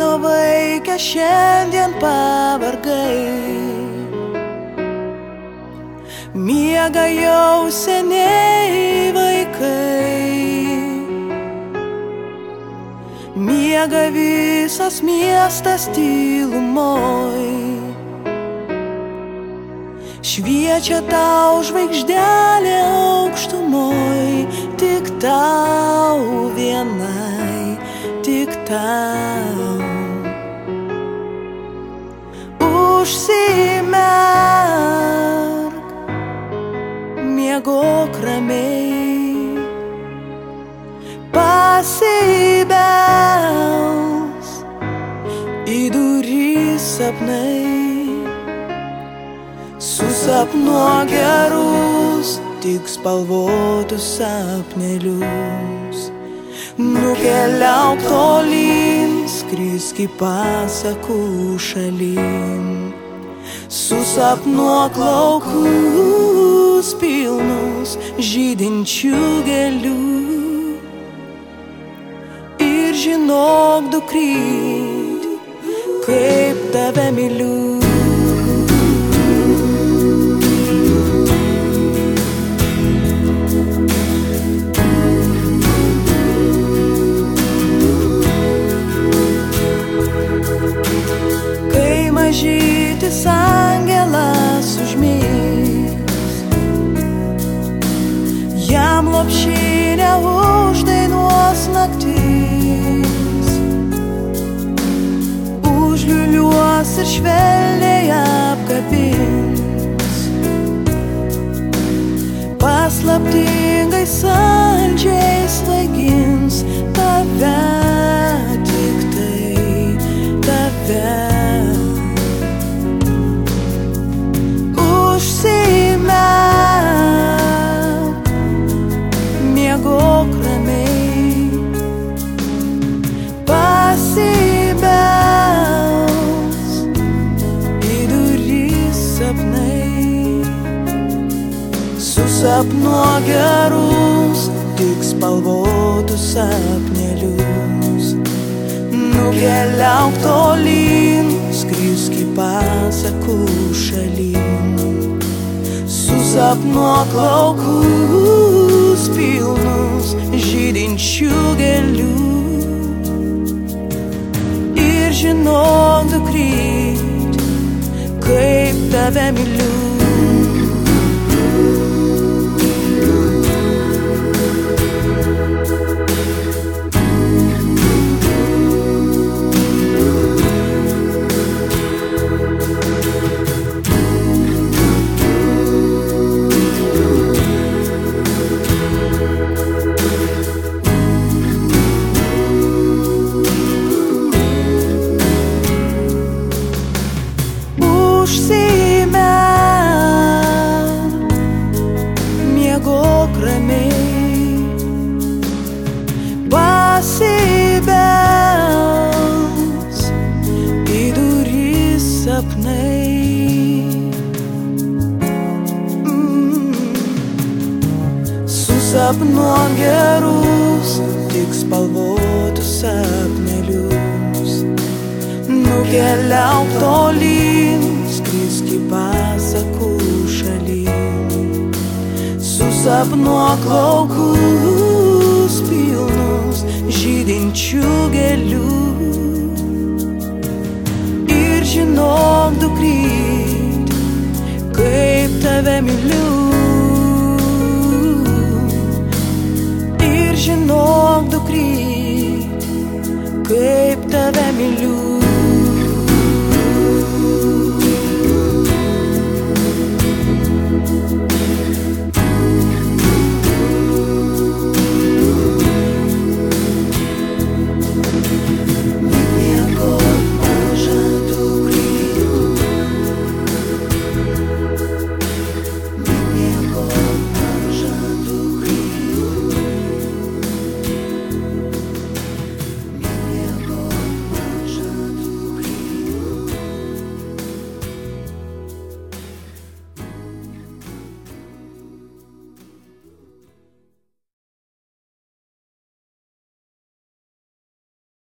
mano vaikė, šiandien pavargai. Miega jau seniai vaikai, miega visas miestas tylumoj. Šviečia tau žvaigždelė aukštumoj, tik tau vienai, tik tau. Užsimerk, miegok ramiai, pasibels į duris sapnai. Susapnuok gerus, tik spalvotus sapnelius. Nukeliauk tolyn, skrisk į pasakų šalin. Susapnuok laukus pilnus žydinčių gėlių. Ir žinok, dukryt, kaip tave myliu. Mažytis angelas užmys, jam lopšinę uždainuos naktis, užliuliuos ir švelniai apkabins, paslaptingai saldžiai svaigins tave, tik tai tave. Užsimerk, miegok ramiai, pasibels į duris sapnai. Susapnuok gerus, tik spalvotus sapnelius. Nukeliauk tolyn, skrisk į pasakų šalin. Susapnuok laukus pilnus žydinčių gėlių. Ir žinok, dukryt, kaip tave myliu. Miegok ramiai, pasibels į duris sapnai. Susapnuok gerus, tik spalvotus sapnelius. Nukeliauk tolyn, skrisk į pasakų šalin. Susapnuok laukus pilnus žydinčių gėlių. Ir žinok, dukryt, kaip tave myliu. Ir žinok, dukryt, kaip tave myliu.